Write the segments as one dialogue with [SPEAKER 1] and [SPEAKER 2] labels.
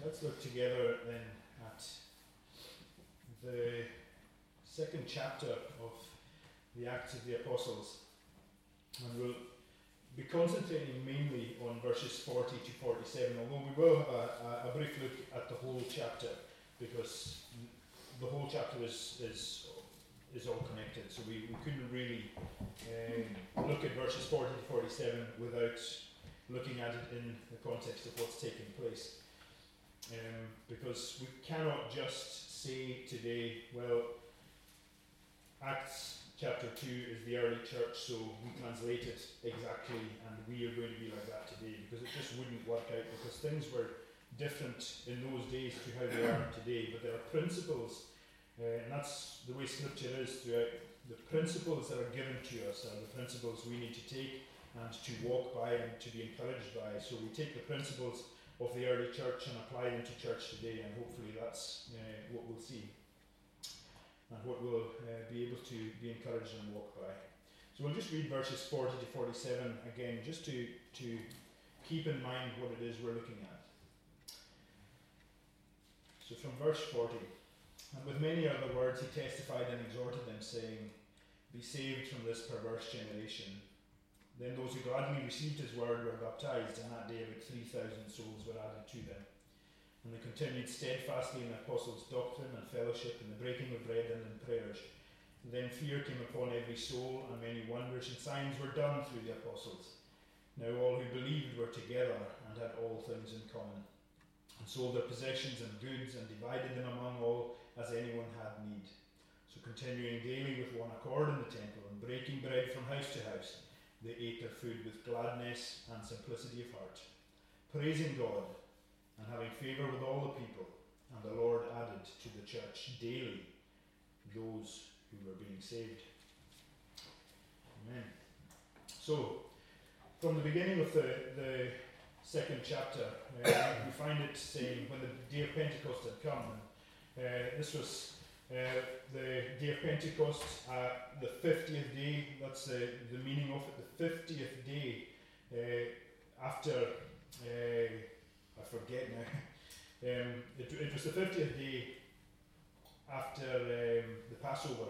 [SPEAKER 1] Let's look together then at the second chapter of the Acts of the Apostles. And we'll be concentrating mainly on verses 40 to 47, although we will have a brief look at the whole chapter, because the whole chapter is all connected. So we couldn't really look at verses 40 to 47 without looking at it in the context of what's taking place. Because we cannot just say today, well, Acts chapter 2 is the early church, so we translate it exactly and we are going to be like that today, because it just wouldn't work out, because things were different in those days to how they are today. But there are principles, and that's the way Scripture is throughout. The principles that are given to us are the principles we need to take and to walk by and to be encouraged by. So we take the principles of the early church and apply them to church today, and hopefully that's what we'll see and what we'll be able to be encouraged and walk by. So we'll just read verses 40 to 47 again, just to keep in mind what it is we're looking at. So from verse 40, "And with many other words he testified and exhorted them, saying, Be saved from this perverse generation. Then those who gladly received his word were baptized, and that day about 3,000 souls were added to them. And they continued steadfastly in the apostles' doctrine and fellowship, in the breaking of bread and in prayers. Then fear came upon every soul, and many wonders and signs were done through the apostles. Now all who believed were together and had all things in common, and sold their possessions and goods, and divided them among all as anyone had need. So continuing daily with one accord in the temple, and breaking bread from house to house, they ate their food with gladness and simplicity of heart, praising God and having favour with all the people. And the Lord added to the church daily those who were being saved." Amen. So, from the beginning of the second chapter, we find it saying, when the day of Pentecost had come, this was the day of Pentecost, the 50th day, that's the meaning of it, the 50th day after, I forget now, it was the 50th day after the Passover,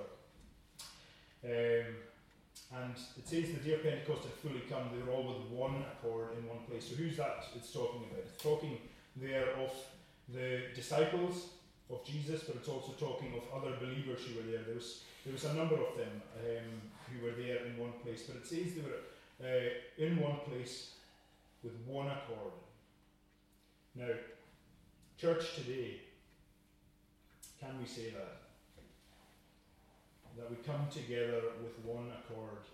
[SPEAKER 1] and it says the day of Pentecost had fully come, they were all with one accord in one place. So who's that it's talking about? It's talking there of the disciples of Jesus, but it's also talking of other believers who were there. There was a number of them who were there in one place, but it says they were in one place with one accord. Now, church today, can we say that? That we come together with one accord?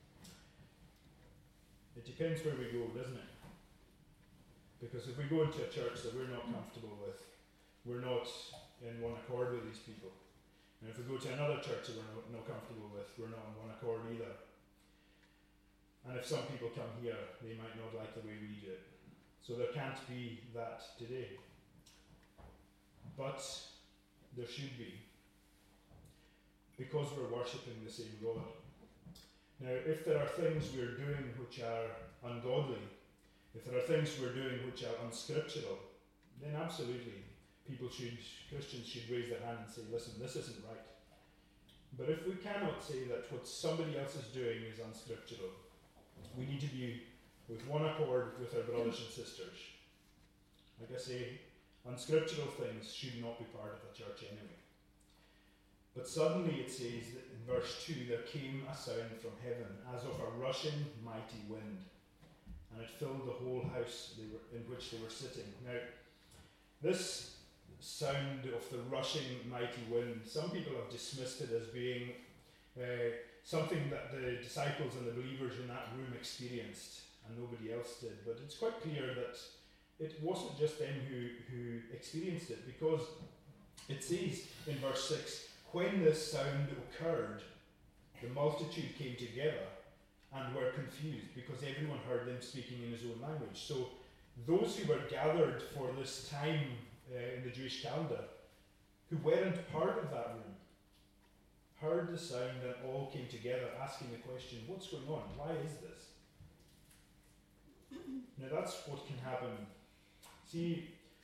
[SPEAKER 1] It depends where we go, doesn't it? Because if we go into a church that we're not comfortable with, we're not in one accord with these people. And if we go to another church that we're not comfortable with, we're not in one accord either. And if some people come here, they might not like the way we do it. So there can't be that today. But there should be, because we're worshipping the same God. Now, if there are things we're doing which are ungodly, if there are things we're doing which are unscriptural, then absolutely Christians should raise their hand and say, listen, this isn't right. But if we cannot say that what somebody else is doing is unscriptural, we need to be with one accord with our brothers and sisters. Like I say, unscriptural things should not be part of the church anyway. But suddenly it says that in verse 2, there came a sound from heaven as of a rushing mighty wind, and it filled the whole house in which they were sitting. Now, this sound of the rushing mighty wind, some people have dismissed it as being something that the disciples and the believers in that room experienced and nobody else did. But it's quite clear that it wasn't just them who experienced it, because it says in verse 6, when this sound occurred, the multitude came together and were confused, because everyone heard them speaking in his own language. So those who were gathered for this time in the Jewish calendar, who weren't part of that room, heard the sound and all came together asking the question, what's going on? Why is this? Now that's what can happen. See,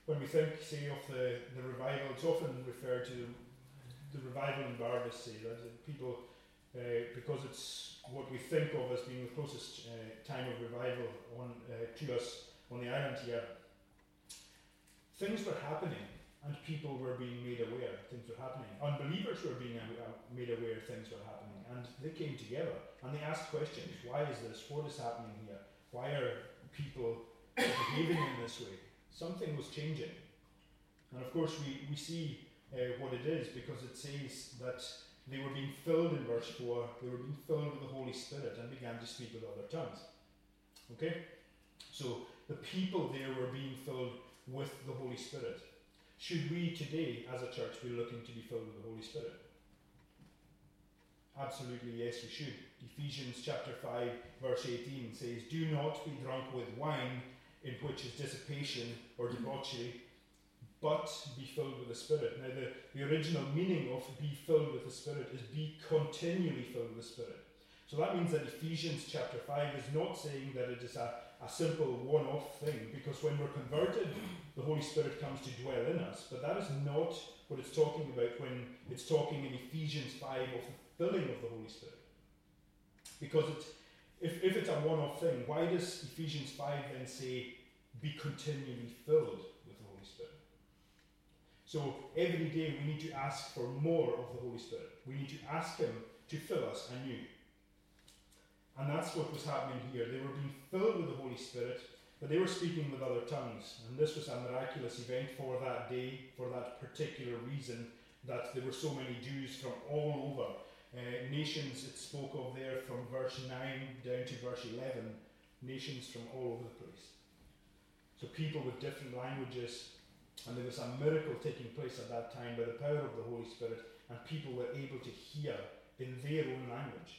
[SPEAKER 1] when we think, say, of the revival, it's often referred to the revival in Barbados, say, that people, because it's what we think of as being the closest time of revival to us on the island here. Things were happening and people were being made aware things were happening. Unbelievers were being made aware things were happening, and they came together and they asked questions. Why is this? What is happening here? Why are people behaving in this way? Something was changing. And of course we see what it is, because it says that they were being filled in verse 4, they were being filled with the Holy Spirit and began to speak with other tongues. Okay? So the people there were being filled with the Holy Spirit. Should we today, as a church, be looking to be filled with the Holy Spirit? Absolutely, yes, we should. Ephesians chapter 5, verse 18 says, "Do not be drunk with wine, in which is dissipation or debauchery, but be filled with the Spirit." Now, the original meaning of be filled with the Spirit is be continually filled with the Spirit. So that means that Ephesians chapter 5 is not saying that it is a simple one-off thing, because when we're converted, the Holy Spirit comes to dwell in us. But that is not what it's talking about when it's talking in Ephesians 5 of the filling of the Holy Spirit. Because if it's a one-off thing, why does Ephesians 5 then say, be continually filled with the Holy Spirit? So every day we need to ask for more of the Holy Spirit. We need to ask Him to fill us anew. And that's what was happening here. They were being filled with the Holy Spirit, but they were speaking with other tongues. And this was a miraculous event for that day, for that particular reason, that there were so many Jews from all over. Nations it spoke of there from verse 9 down to verse 11. Nations from all over the place. So people with different languages, and there was a miracle taking place at that time by the power of the Holy Spirit, and people were able to hear in their own language.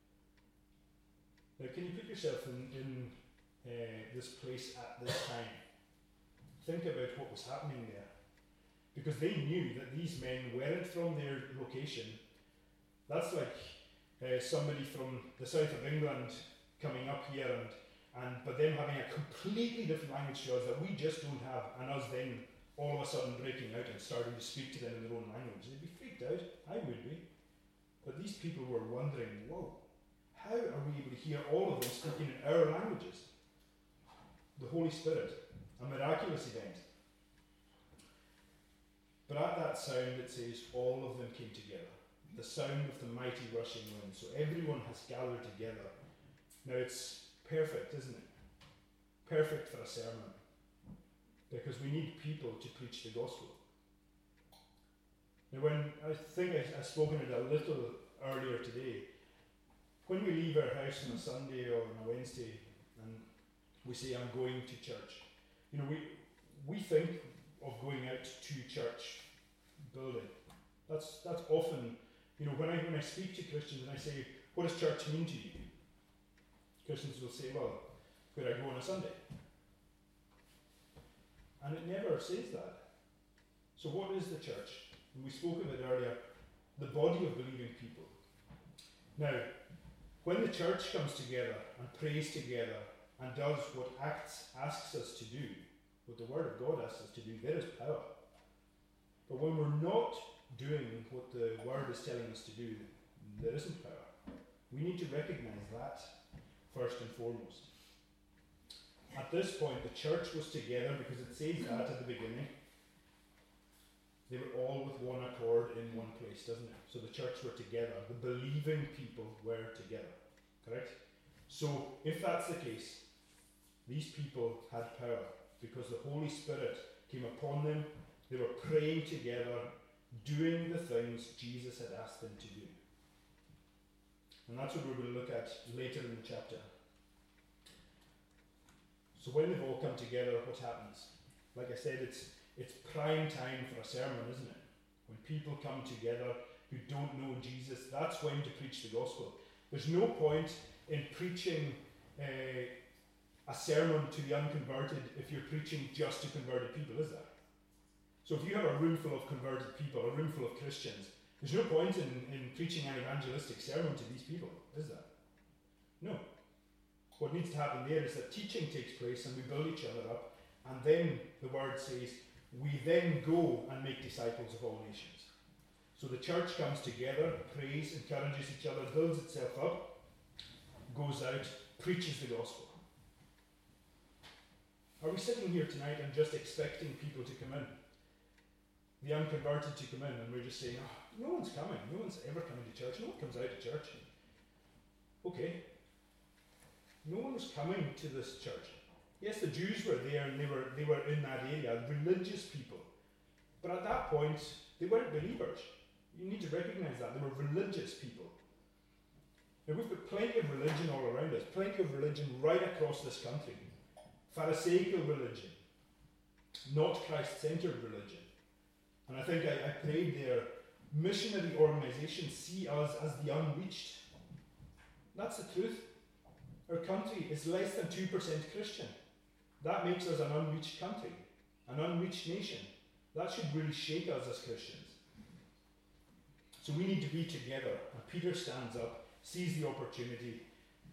[SPEAKER 1] Now, can you put yourself in this place at this time? Think about what was happening there. Because they knew that these men weren't from their location. That's like somebody from the south of England coming up here, but them having a completely different language to us that we just don't have, and us then all of a sudden breaking out and starting to speak to them in their own language. They'd be freaked out. I would be. But these people were wondering, whoa, how are we able to hear all of them speaking in our languages? The Holy Spirit, a miraculous event. But at that sound, it says, all of them came together. The sound of the mighty rushing wind. So everyone has gathered together. Now it's perfect, isn't it? Perfect for a sermon. Because we need people to preach the gospel. Now I think I've spoken it a little earlier today. When we leave our house on a Sunday or on a Wednesday and we say, I'm going to church, we think of going out to church building. That's often, when I speak to Christians and I say, what does church mean to you? Christians will say, well, where I go on a Sunday. And it never says that. So what is the church? And we spoke of it earlier, the body of believing people. Now, when the church comes together and prays together and does what asks us to do, what the Word of God asks us to do, there is power. But when we're not doing what the Word is telling us to do, there isn't power. We need to recognize that first and foremost. At this point, the church was together because it says that at the beginning. They were all with one accord in one place, doesn't it? So the church were together. The believing people were together. Correct? So if that's the case, these people had power because the Holy Spirit came upon them. They were praying together, doing the things Jesus had asked them to do. And that's what we're going to look at later in the chapter. So when they've all come together, what happens? Like I said, it's prime time for a sermon, isn't it? When people come together who don't know Jesus, that's when to preach the gospel. There's no point in preaching a sermon to the unconverted if you're preaching just to converted people, is there? So if you have a room full of converted people, a room full of Christians, there's no point in preaching an evangelistic sermon to these people, is there? No. What needs to happen there is that teaching takes place and we build each other up, and then the Word says, we then go and make disciples of all nations. So the church comes together, prays, encourages each other, builds itself up, goes out, preaches the gospel. Are we sitting here tonight and just expecting people to come in? The unconverted to come in, and we're just saying, oh, no one's coming, no one's ever coming to church, no one comes out to church. Okay. No one was coming to this church. Yes, the Jews were there and they were in that area, religious people. But at that point, they weren't believers. You need to recognize that. They were religious people. Now, we've got plenty of religion all around us, plenty of religion right across this country. Pharisaical religion, not Christ-centered religion. And I think I prayed there, missionary organisations see us as the unreached. That's the truth. Our country is less than 2% Christian. That makes us an unreached country, an unreached nation. That should really shake us as Christians. So we need to be together. And Peter stands up, sees the opportunity,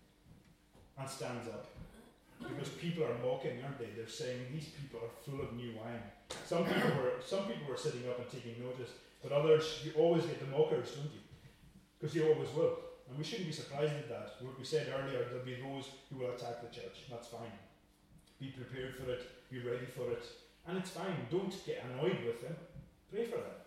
[SPEAKER 1] and stands up. Because people are mocking, aren't they? They're saying these people are full of new wine. Some people were sitting up and taking notice, but others, you always get the mockers, don't you? Because you always will. And we shouldn't be surprised at that. What we said earlier, there'll be those who will attack the church. That's fine. Be prepared for it. Be ready for it. And it's fine. Don't get annoyed with them. Pray for them.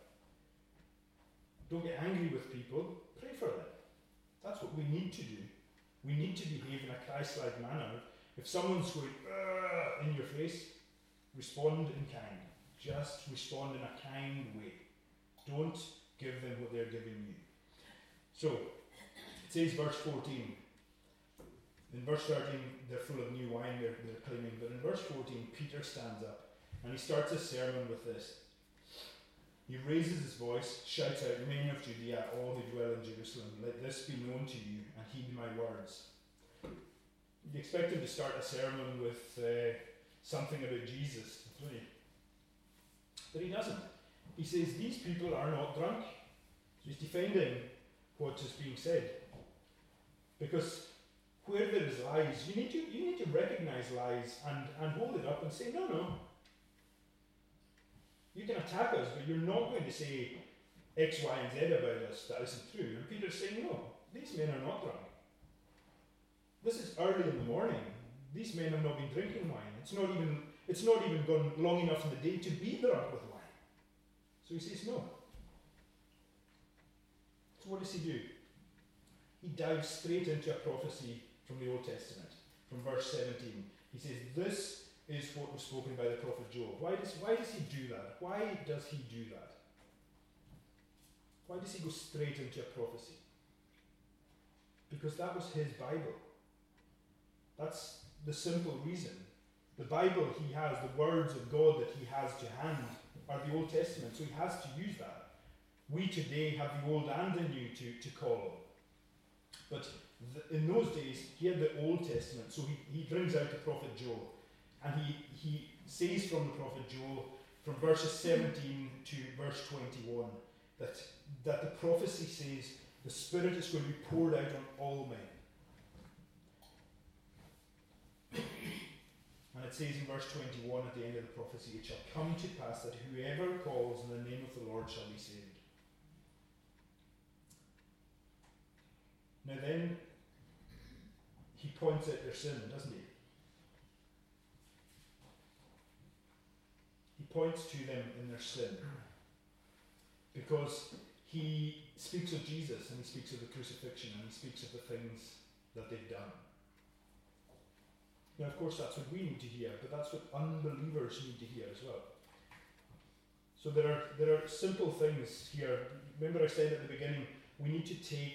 [SPEAKER 1] Don't get angry with people. Pray for them. That's what we need to do. We need to behave in a Christ-like manner. If someone's going in your face, respond in kind. Just respond in a kind way. Don't give them what they're giving you. So, it says verse 14. In verse 13, they're full of new wine, they're claiming. But in verse 14, Peter stands up and he starts his sermon with this. He raises his voice, shouts out, "Men of Judea, all who dwell in Jerusalem, let this be known to you, and heed my words." You expect him to start a sermon with something about Jesus, don't you? But he doesn't. He says, these people are not drunk. So he's defending what is being said. Because where there is lies, you need to recognize lies and hold it up and say, no. You can attack us, but you're not going to say X, Y, and Z about us that isn't true. And Peter's saying, no, these men are not drunk. This is early in the morning. These men have not been drinking wine. It's not even gone long enough in the day to be drunk with wine. So he says no. So what does he do? He dives straight into a prophecy from the Old Testament, from verse 17. He says, this is what was spoken by the prophet Joel. Why does he do that? Why does he do that? Why does he go straight into a prophecy? Because that was his Bible. That's the simple reason. The Bible he has, the words of God that he has to hand, are the Old Testament, so he has to use that. We today have the Old and the New to call on. But in those days, he had the Old Testament, so he brings out the prophet Joel. And he says from the prophet Joel, from verses 17 to verse 21, that the prophecy says the Spirit is going to be poured out on all men. And it says in verse 21 at the end of the prophecy, it shall come to pass that whoever calls in the name of the Lord shall be saved. Now then, he points out their sin, doesn't he? He points to them in their sin. Because he speaks of Jesus, and he speaks of the crucifixion, and he speaks of the things that they've done. Now, of course, that's what we need to hear, but that's what unbelievers need to hear as well. So there are simple things here. Remember I said at the beginning, we need to take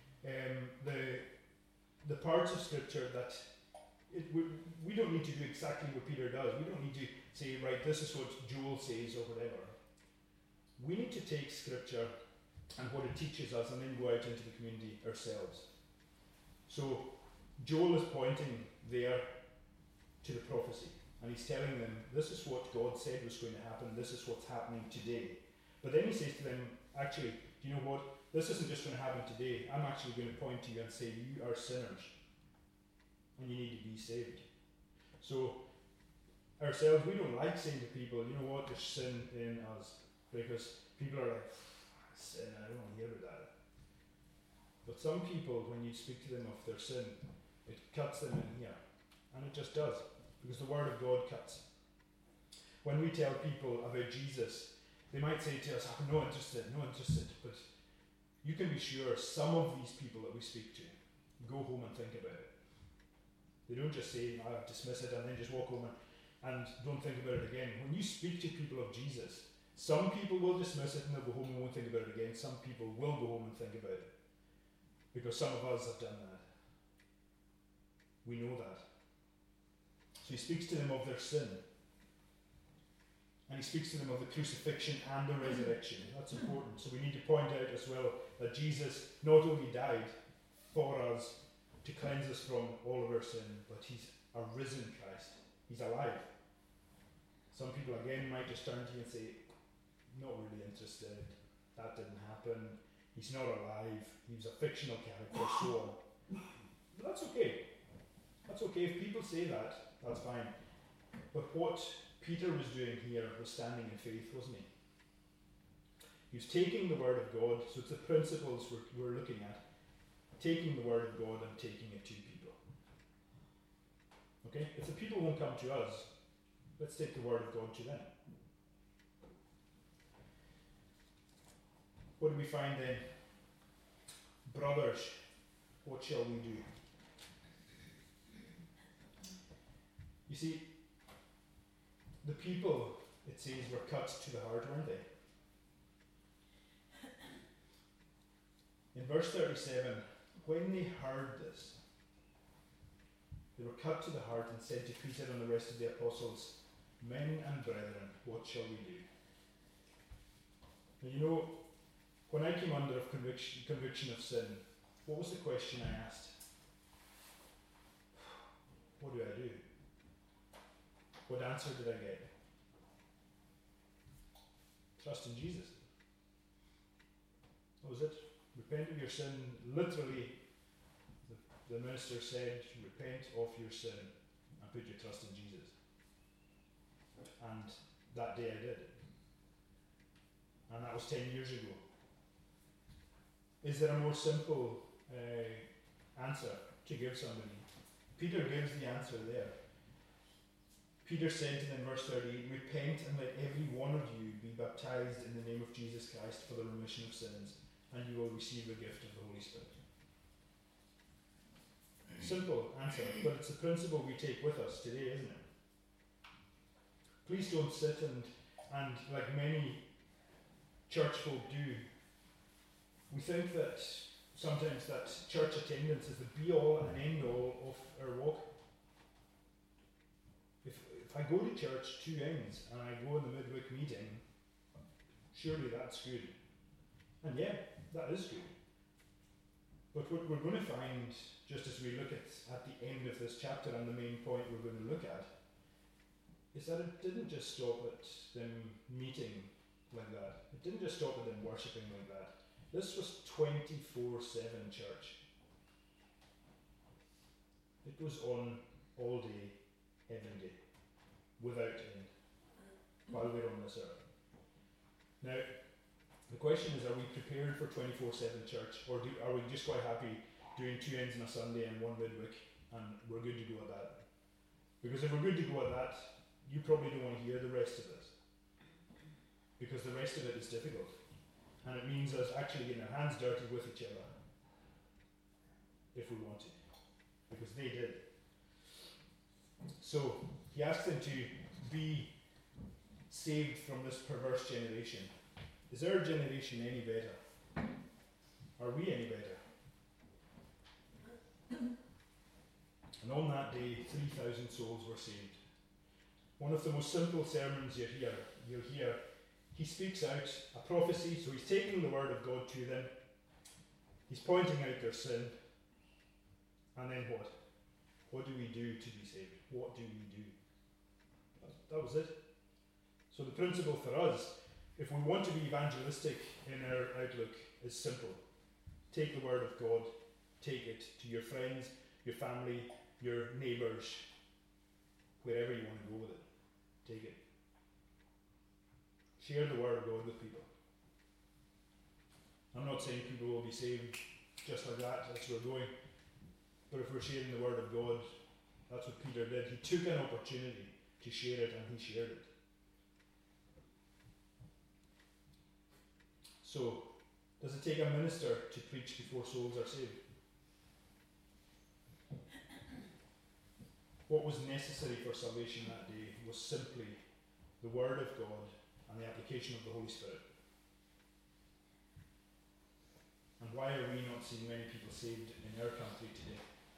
[SPEAKER 1] the parts of Scripture that we don't need to do exactly what Peter does. We don't need to say, right, this is what Joel says or whatever. We need to take Scripture and what it teaches us and then go out into the community ourselves. So Joel is pointing there to the prophecy, and he's telling them, this is what God said was going to happen, this is what's happening today. But then he says to them, actually, do you know what? This isn't just going to happen today. I'm actually going to point to you and say, you are sinners, and you need to be saved. So ourselves, we don't like saying to people, you know what, there's sin in us. Because people are like, sin, I don't want to hear about that. But some people, when you speak to them of their sin, it cuts them in here. And it just does. Because the Word of God cuts. When we tell people about Jesus, they might say to us, oh, no interested. But you can be sure some of these people that we speak to go home and think about it. They don't just say, I'll dismiss it and then just walk home and don't think about it again. When you speak to people of Jesus, some people will dismiss it and they'll go home and won't think about it again. Some people will go home and think about it. Because some of us have done that. We know that. So he speaks to them of their sin. And he speaks to them of the crucifixion and the resurrection. That's important. So we need to point out as well that Jesus not only died for us to cleanse us from all of our sin, but he's a risen Christ. He's alive. Some people again might just turn to you and say, not really interested, that didn't happen, he's not alive, he was a fictional character, so on. But that's okay. That's okay. If people say that, that's fine. But what Peter was doing here was standing in faith, wasn't he? He was taking the Word of God, so it's the principles we're looking at, taking the Word of God and taking it to people. Okay? If the people won't come to us, let's take the Word of God to them. What do we find then? Brothers, what shall we do? You see, the people, it says, were cut to the heart, weren't they? In verse 37, when they heard this, they were cut to the heart and said to Peter and the rest of the apostles, Men and brethren, what shall we do? Now, you know, when I came under conviction of sin, what was the question I asked? What do I do? What answer did I get? Trust in Jesus. That was it. Repent of your sin. Literally, the minister said, repent of your sin and put your trust in Jesus. And that day I did. And that was 10 years ago. Is there a more simple answer to give somebody? Peter gives the answer there. Peter said to them, verse 38, repent and let every one of you be baptized in the name of Jesus Christ for the remission of sins, and you will receive the gift of the Holy Spirit. Simple answer, but it's a principle we take with us today, isn't it? Please don't sit and like many church folk do, we think that sometimes that church attendance is the be-all and end-all of our walk. If I go to church 2 ends and I go in the midweek meeting, surely that's good. And yeah, that is good. But what we're going to find, just as we look at the end of this chapter and the main point we're going to look at, is that it didn't just stop at them meeting like that. It didn't just stop at them worshipping like that. This was 24/7 church. It was on all day, every day, without end, while we're on this earth. Now, the question is, are we prepared for 24/7 church, or are we just quite happy doing 2 ends on a Sunday and 1 midweek, and we're good to go at that? Because if we're good to go at that, you probably don't want to hear the rest of this, because the rest of it is difficult. And it means us actually getting our hands dirty with each other, if we want to, because they did. So he asks them to be saved from this perverse generation. Is our generation any better? Are we any better? And on that day, 3,000 souls were saved. One of the most simple sermons you'll hear. He speaks out a prophecy, so he's taking the word of God to them. He's pointing out their sin. And then what? What do we do to be saved? What do we do? That was it. So the principle for us, if we want to be evangelistic in our outlook, is simple. Take the word of God, take it to your friends, your family, your neighbours, wherever you want to go with it. take it. Share the word of God with people. I'm not saying people will be saved just like that, that's where we're going. But if we're sharing the word of God, that's what Peter did. He took an opportunity to share it, and he shared it. So, does it take a minister to preach before souls are saved? What was necessary for salvation that day was simply the word of God and the application of the Holy Spirit. And why are we not seeing many people saved in our country today?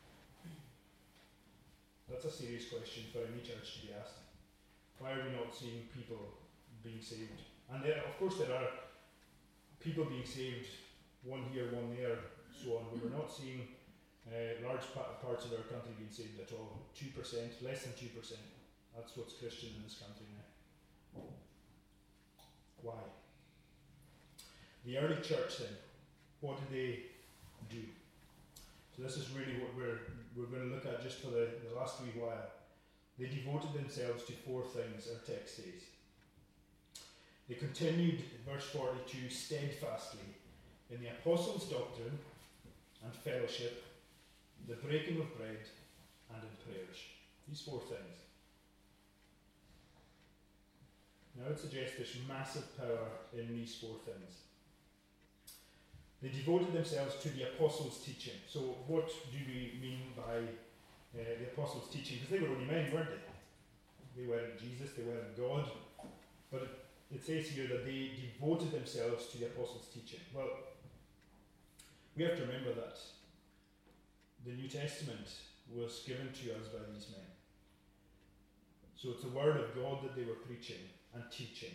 [SPEAKER 1] That's a serious question for any church to be asked. Why are we not seeing people being saved? And of course there are people being saved, one here, one there, so on, but we're not seeing large parts of our country being saved at all. 2%, less than 2%. That's what's Christian in this country now. Why? The early church then, what did they do? So this is really what we're going to look at just for the last wee while. They devoted themselves to 4 things, our text says. They continued, verse 42, steadfastly in the apostles' doctrine and fellowship, the breaking of bread, and in prayers. These 4 things. Now I would suggest there's massive power in these 4 things. They devoted themselves to the apostles' teaching. So what do we mean by the apostles' teaching? Because they were only men, weren't they? They weren't Jesus, they weren't God. But it says here that they devoted themselves to the apostles' teaching. Well, we have to remember that the New Testament was given to us by these men. So it's the word of God that they were preaching and teaching.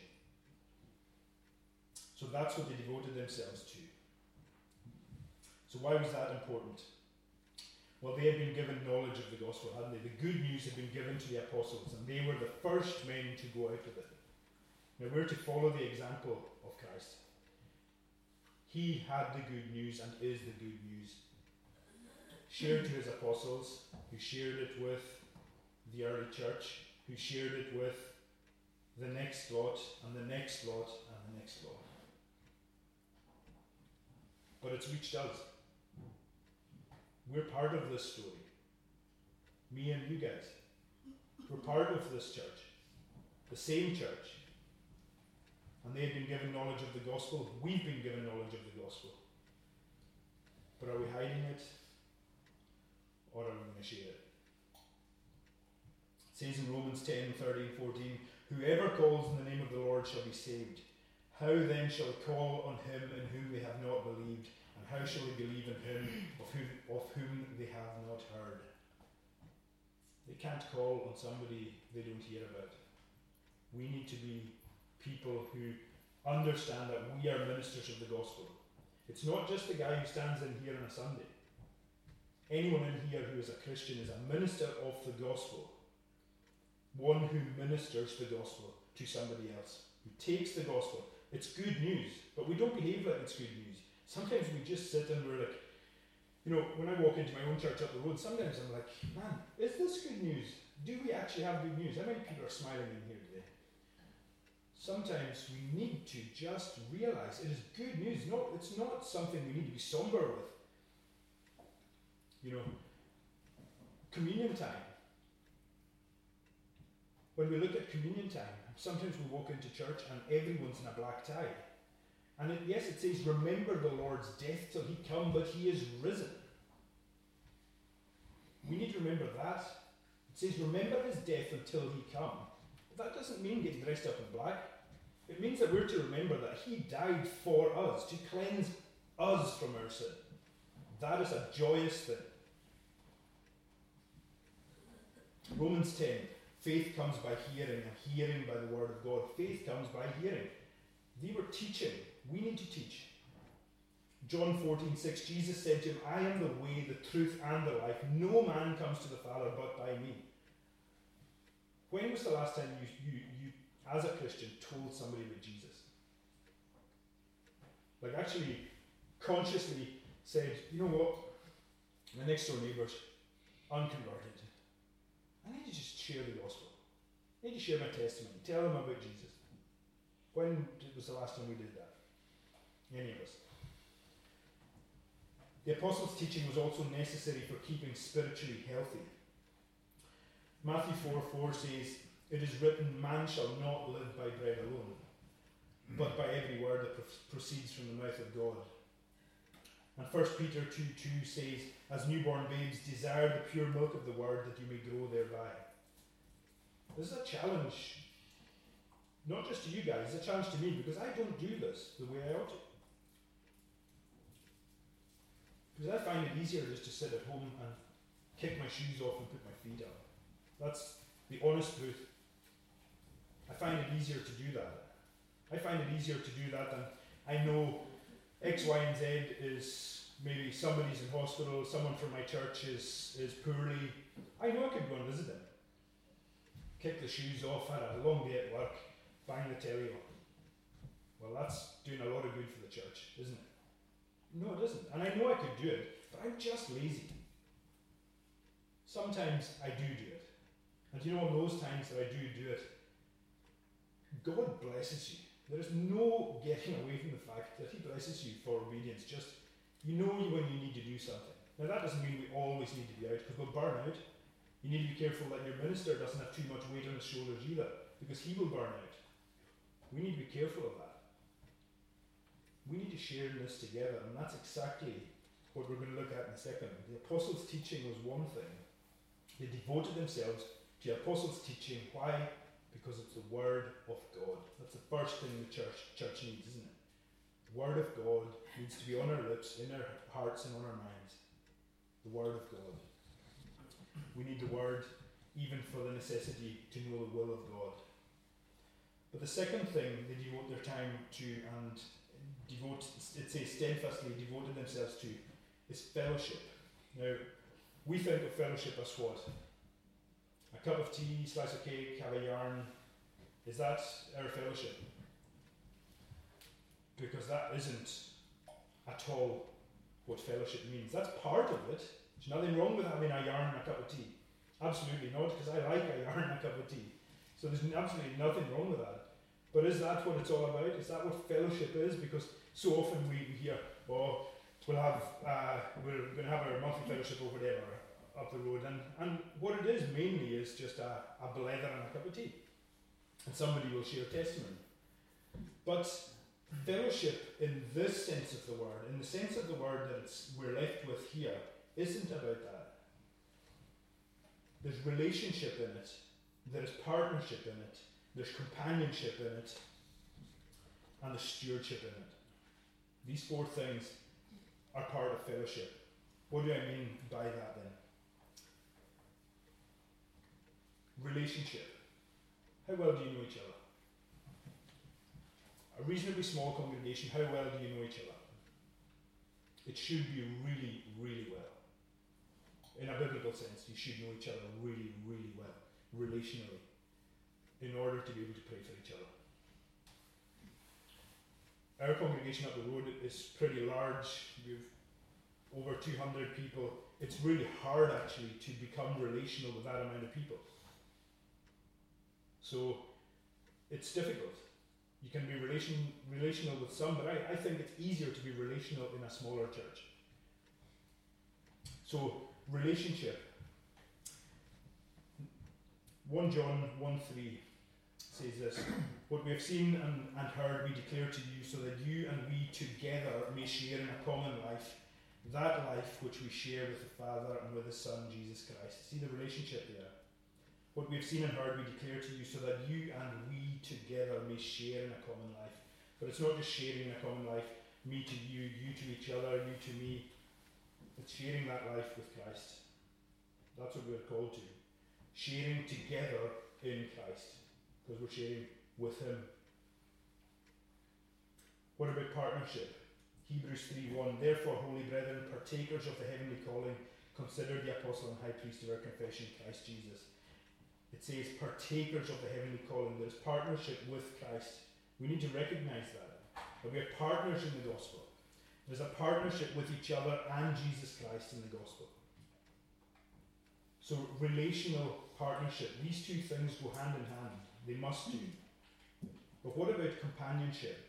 [SPEAKER 1] So that's what they devoted themselves to. So why was that important? Well, they had been given knowledge of the gospel, hadn't they? The good news had been given to the apostles, and they were the first men to go out with it. Now we're to follow the example of Christ. He had the good news and is the good news. Shared to his apostles, who shared it with the early church, who shared it with the next lot, and the next lot, and the next lot. But it's reached us. We're part of this story. Me and you guys. We're part of this church. The same church. And they had been given knowledge of the gospel. We've been given knowledge of the gospel. But are we hiding it? Or are we going to share it? It says in Romans 10, 13, 14, whoever calls in the name of the Lord shall be saved. How then shall we call on him in whom they have not believed? And how shall we believe in him of whom they have not heard? They can't call on somebody they don't hear about. We need to be people who understand that we are ministers of the gospel. It's not just the guy who stands in here on a Sunday. Anyone in here who is a Christian is a minister of the gospel. One who ministers the gospel to somebody else. Who takes the gospel. It's good news, but we don't behave like it's good news. Sometimes we just sit and we're like, when I walk into my own church up the road, sometimes I'm like, man, is this good news? Do we actually have good news? How many people are smiling in here today? Sometimes we need to just realize it is good news. No, it's not something we need to be somber with. Communion time. When we look at communion time, sometimes we walk into church and everyone's in a black tie. And yes, it says, remember the Lord's death till he come, but he is risen. We need to remember that. It says, remember his death until he come. But that doesn't mean getting dressed up in black. It means that we're to remember that he died for us, to cleanse us from our sin. That is a joyous thing. Romans 10, faith comes by hearing, and hearing by the word of God. Faith comes by hearing. They were teaching. We need to teach. John 14:6, Jesus said to him, I am the way, the truth, and the life. No man comes to the Father but by me. When was the last time you as a Christian, told somebody about Jesus? Like actually, consciously said, you know what? My next door neighbour's unconverted. I need to just share the gospel. I need to share my testimony, tell them about Jesus. When was the last time we did that? Any of us. The apostles' teaching was also necessary for keeping spiritually healthy. Matthew 4:4 says, "It is written, man shall not live by bread alone, but by every word that proceeds from the mouth of God." And 1 Peter 2:2 says, "As newborn babes, desire the pure milk of the word that you may grow thereby." This is a challenge, not just to you guys, it's a challenge to me, because I don't do this the way I ought to. Because I find it easier just to sit at home and kick my shoes off and put my feet up. That's the honest truth. I find it easier to do that. I find it easier to do that than I know X, Y, and Z is maybe somebody's in hospital, someone from my church is poorly. I know I could go and visit them. Kick the shoes off, had a long day at work, bang the telly on. Well, that's doing a lot of good for the church, isn't it? No, it isn't. And I know I could do it, but I'm just lazy. Sometimes I do it. And you know, on those times that I do it, God blesses you. There is no getting away from the fact that He blesses you for obedience. Just, you know when you need to do something. Now that doesn't mean we always need to be out, because we'll burn out. You need to be careful that your minister doesn't have too much weight on his shoulders either, because he will burn out. We need to be careful of that. We need to share this together, and that's exactly what we're going to look at in a second. The apostles' teaching was one thing. They devoted themselves to the apostles' teaching. Why? Because it's the Word of God. That's the first thing the church needs, isn't it? The Word of God needs to be on our lips, in our hearts and on our minds. The Word of God. We need the Word even for the necessity to know the will of God. But the second thing they devote their time to, and it says steadfastly devoted themselves to, is fellowship. Now, we think of fellowship as what? A cup of tea, slice of cake, have a yarn. Is that our fellowship? Because that isn't at all what fellowship means. That's part of it. There's nothing wrong with having a yarn and a cup of tea. Absolutely not, because I like a yarn and a cup of tea. So there's absolutely nothing wrong with that. But is that what it's all about? Is that what fellowship is? Because so often we hear, oh, we're going to have our monthly fellowship over there or up the road. And what it is mainly is just a blether and a cup of tea. And somebody will share testimony. But fellowship in this sense of the word, in the sense of the word that we're left with here, isn't about that. There's relationship in it. There's partnership in it. There's companionship in it. And there's stewardship in it. These four things are part of fellowship. What do I mean by that then? Relationship. How well do you know each other? A reasonably small congregation, how well do you know each other? It should be really, really well. In a biblical sense, you should know each other really, really well, relationally, in order to be able to pray for each other. Our congregation up the road is pretty large. We've over 200 people. It's really hard actually to become relational with that amount of people. So it's difficult. You can be relational with some, but I think it's easier to be relational in a smaller church. So relationship. 1 John 1:3 says this: "What we have seen and heard we declare to you, so that you and we together may share in a common life, that life which we share with the Father and with His Son, Jesus Christ." See the relationship there. What we have seen and heard we declare to you, so that you and we together may share in a common life. But it's not just sharing in a common life, me to you, you to each other, you to me. It's sharing that life with Christ. That's what we're called to. Sharing together in Christ, because we're sharing with Him. What about partnership? Hebrews 3:1, "Therefore, holy brethren, partakers of the heavenly calling, consider the apostle and high priest of our confession, Christ Jesus." It says partakers of the heavenly calling. There is partnership with Christ. We need to recognize that we are partners in the gospel. There's a partnership with each other and Jesus Christ in the gospel. So relational partnership, these two things go hand in hand. They must do. But what about companionship?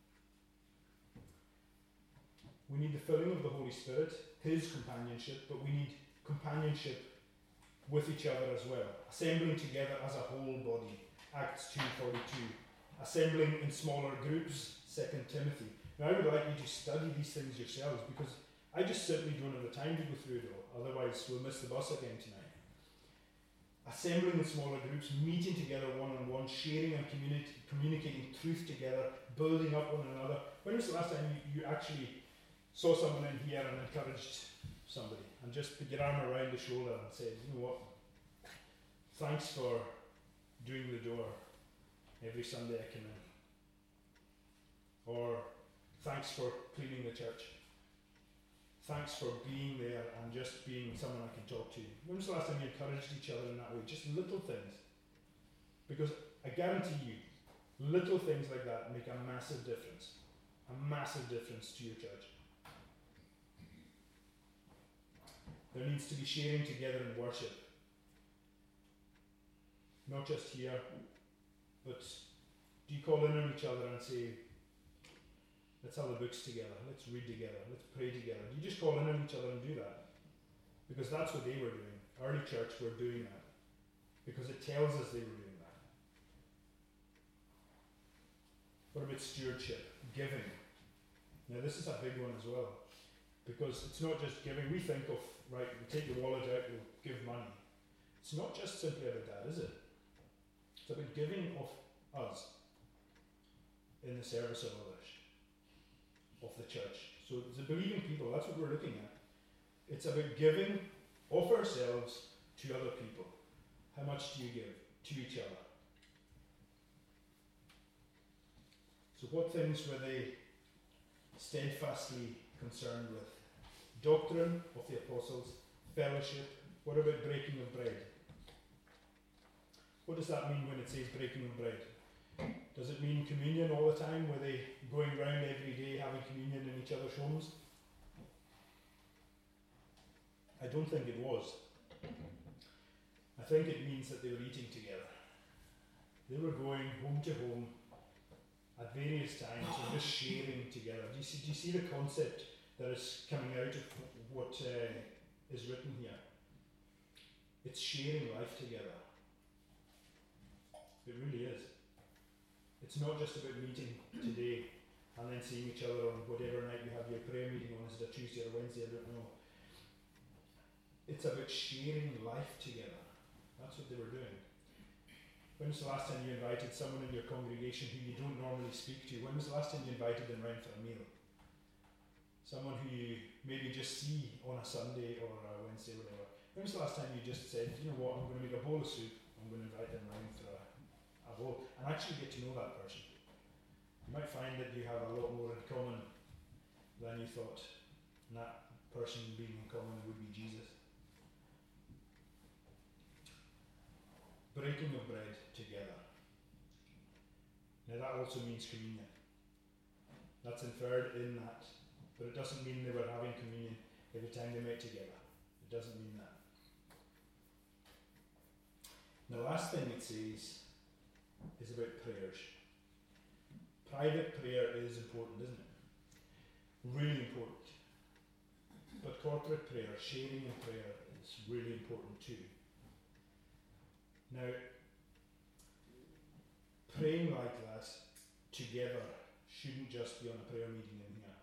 [SPEAKER 1] We need the filling of the Holy Spirit, His companionship, but we need companionship with each other as well. Assembling together as a whole body, Acts 2:42. Assembling in smaller groups, 2 Timothy. Now I would like you to study these things yourselves, because I just simply don't have the time to go through it all, otherwise we'll miss the bus again tonight. Assembling in smaller groups, meeting together one-on-one, sharing and communicating truth together, building up one another. When was the last time you actually saw someone in here and encouraged somebody and just put your arm around the shoulder and said, you know what, thanks for doing the door every Sunday I come in, or thanks for cleaning the church, thanks for being there and just being someone I can talk to. When was the last time you encouraged each other in that way? Just little things. Because I guarantee you, little things like that make a massive difference to your church. There needs to be sharing together in worship. Not just here, but do you call in on each other and say, let's have the books together, let's read together, let's pray together? Do you just call in on each other and do that? Because that's what they were doing. Early church were doing that. Because it tells us they were doing that. What about stewardship? Giving. Now this is a big one as well. Because it's not just giving. We think of, right, we take the wallet out, we'll give money. It's not just simply about that, is it? It's about giving of us in the service of others, of the church. So as a believing people, that's what we're looking at. It's about giving of ourselves to other people. How much do you give to each other? So what things were they steadfastly concerned with? Doctrine of the apostles, fellowship. What about breaking of bread? What does that mean when it says breaking of bread? Does it mean communion all the time? Were they going round every day having communion in each other's homes? I don't think it was. I think it means that they were eating together. They were going home to home at various times and just sharing together. Do you see the concept that is coming out of what is written here? It's sharing life together. It really is. It's not just about meeting today and then seeing each other on whatever night you have your prayer meeting on. Is it a Tuesday or Wednesday? I don't know. It's about sharing life together. That's what they were doing. When was the last time you invited someone in your congregation who you don't normally speak to? When was the last time you invited them round for a meal? Someone who you maybe just see on a Sunday or a Wednesday or whatever. When was the last time you just said, you know what, I'm going to make a bowl of soup, I'm going to invite them round for a bowl, and actually get to know that person. You might find that you have a lot more in common than you thought, and that person being in common would be Jesus. Breaking of bread together. Now that also means communion. That's inferred in that, but it doesn't mean they were having communion every time they met together. It doesn't mean that. The last thing it says is about prayers. Private prayer is important, isn't it? Really important. But corporate prayer, sharing in prayer, is really important too. Now, praying like that together shouldn't just be on a prayer meeting in here.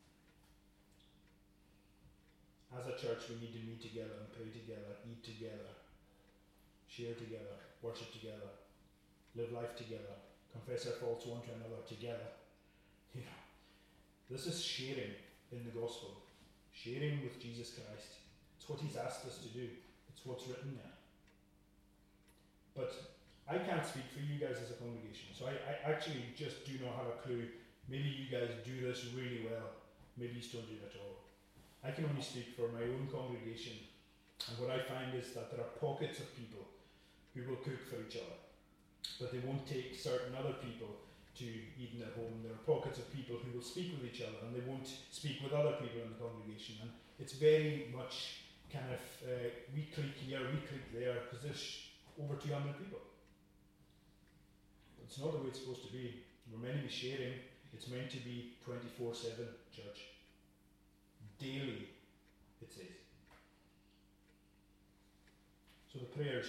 [SPEAKER 1] As a church, we need to meet together and pray together, eat together, share together, worship together, live life together, confess our faults one to another together. You know, this is sharing in the gospel, sharing with Jesus Christ. It's what He's asked us to do. It's what's written there. But I can't speak for you guys as a congregation, so I actually just do not have a clue. Maybe you guys do this really well, maybe you don't do it at all. I can only speak for my own congregation, and what I find is that there are pockets of people who will cook for each other, but they won't take certain other people to eat in their home. There are pockets of people who will speak with each other, and they won't speak with other people in the congregation, and it's very much kind of we click here, we click there, because there's over 200 people. It's not the way it's supposed to be. We're meant to be sharing. It's meant to be 24/7 church. Daily, it says. So the prayers.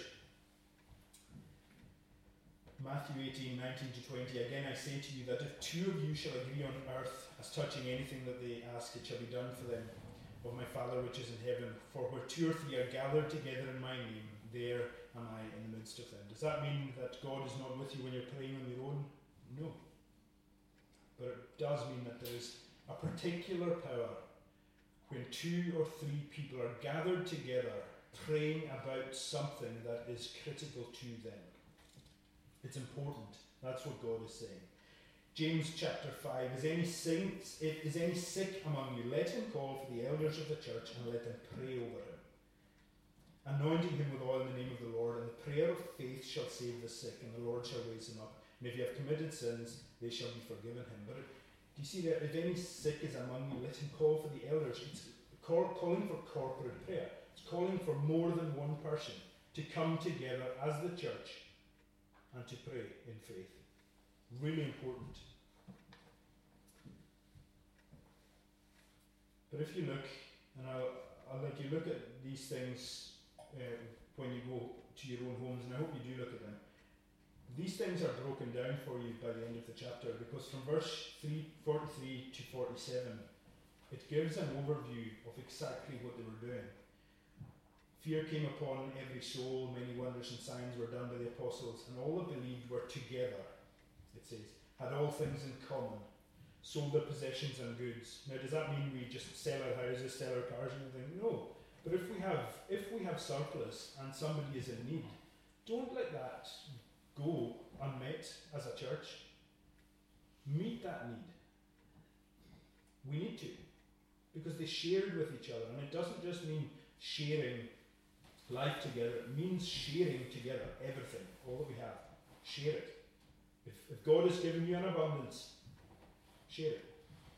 [SPEAKER 1] Matthew 18:19 to 20. Again I say to you that if two of you shall agree on earth as touching anything that they ask, it shall be done for them of my Father which is in heaven. For where two or three are gathered together in my name, there am I in the midst of them. Does that mean that God is not with you when you're praying on your own? No. But it does mean that there is a particular power when two or three people are gathered together praying about something that is critical to them. It's important. That's what God is saying. James chapter 5, is any sick among you? Let him call for the elders of the church and let them pray over him, anointing him with oil in the name of the Lord, and the prayer of faith shall save the sick, and the Lord shall raise him up. And if you have committed sins, they shall be forgiven him. But do you see that if any sick is among you, let him call for the elders. It's calling for corporate prayer. It's calling for more than one person to come together as the church and to pray in faith. Really important. But if you look, and I'll let you look at these things when you go to your own homes, and I hope you do look at them. These things are broken down for you by the end of the chapter, because from verse 43 to 47, it gives an overview of exactly what they were doing. Fear came upon every soul, many wonders and signs were done by the apostles, and all that believed were together, it says, had all things in common, sold their possessions and goods. Now, does that mean we just sell our houses, sell our cars and everything? No. But if we have surplus and somebody is in need, don't let that go unmet as a church. Meet that need. We need to, because they shared with each other, and it doesn't just mean sharing life together, it means sharing together everything, all that we have. Share it. If God has given you an abundance, share it.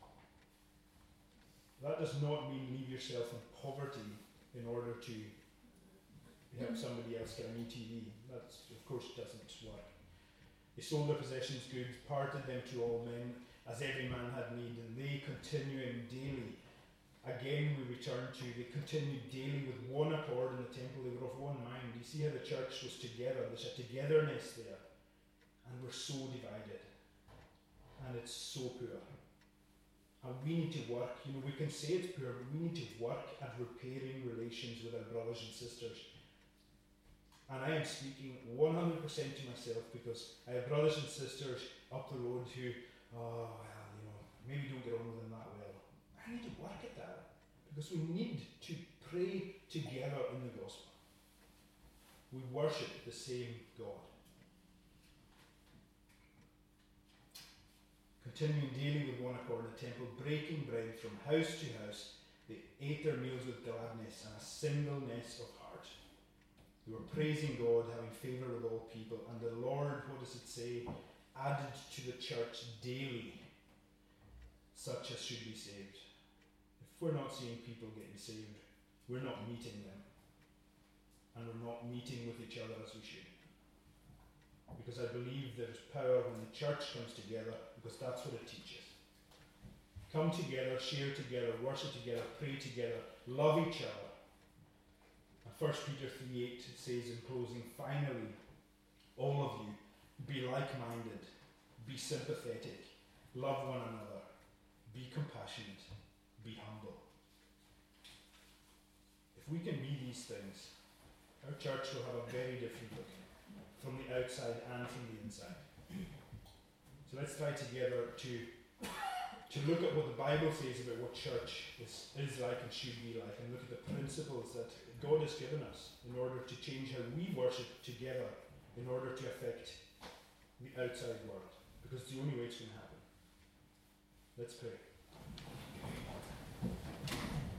[SPEAKER 1] That does not mean leave yourself in poverty in order to help somebody else get a new TV. That, of course, doesn't work. They sold their possessions, goods, parted them to all men, as every man had need, and they continuing daily. Again, we return to, they continued daily with one accord in the temple. They were of one mind. You see how the church was together. There's a togetherness there. And we're so divided. And it's so poor. And we need to work. We can say it's poor, but we need to work at repairing relations with our brothers and sisters. And I am speaking 100% to myself, because I have brothers and sisters up the road who, maybe don't get on with them that well. I need to work at that, because we need to pray together in the gospel. We worship the same God. Continuing daily with one accord in the temple, breaking bread from house to house, they ate their meals with gladness and a singleness of heart. They were praising God, having favour with all people, and the Lord, what does it say, added to the church daily such as should be saved. If we're not seeing people getting saved, we're not meeting them. And we're not meeting with each other as we should. Because I believe there's power when the church comes together, because that's what it teaches. Come together, share together, worship together, pray together, love each other. And 1 Peter 3:8 says in closing, finally, all of you, be like-minded, be sympathetic, love one another, be compassionate, be humble. If we can be these things, our church will have a very different look, from the outside and from the inside. So let's try together to look at what the Bible says about what church is like and should be like, and look at the principles that God has given us in order to change how we worship together, in order to affect the outside world, because it's the only way it's going to happen. Let's pray.